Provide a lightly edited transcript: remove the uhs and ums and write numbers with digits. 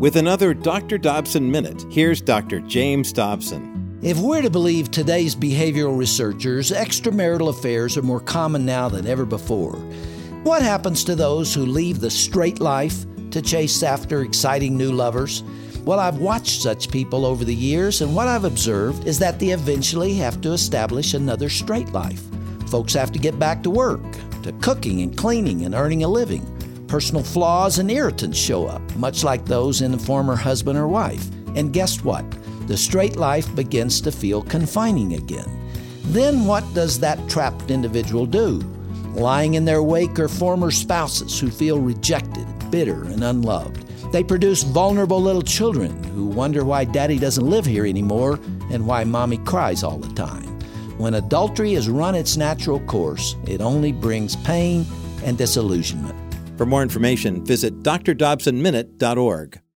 With another Dr. Dobson Minute, here's Dr. James Dobson. If we're to believe today's behavioral researchers, extramarital affairs are more common now than ever before. What happens to those who leave the straight life to chase after exciting new lovers? Well, I've watched such people over the years, and what I've observed is that they eventually have to establish another straight life. Folks have to get back to work, to cooking and cleaning and earning a living. Personal flaws and irritants show up, much like those in a former husband or wife. And guess what? The straight life begins to feel confining again. Then what does that trapped individual do? Lying in their wake are former spouses who feel rejected, bitter, and unloved. They produce vulnerable little children who wonder why daddy doesn't live here anymore and why mommy cries all the time. When adultery has run its natural course, it only brings pain and disillusionment. For more information, visit drdobsonminute.org.